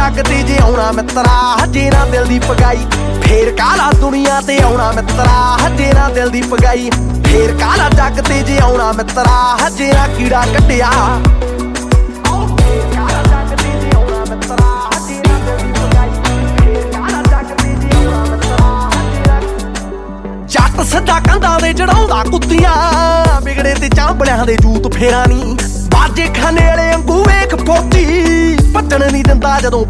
जग ते जे आउणा मित्रा हजे ना दिल दी पगाई फेर काला दुनिया ते आउणा मित्रा हजे ना दिल दी पगाई फेर काला जग ते जे आउणा मित्रा हजे ना कीड़ा कट्टिया जट सिद्धा कंधा दे चढ़ाउंदा कुत्तियां बिगड़े ते चांबलियां दे जूत फेरा नी बाजे खाने वाले अंगू वेख पोती भज्जण नहीं दिंदा जदों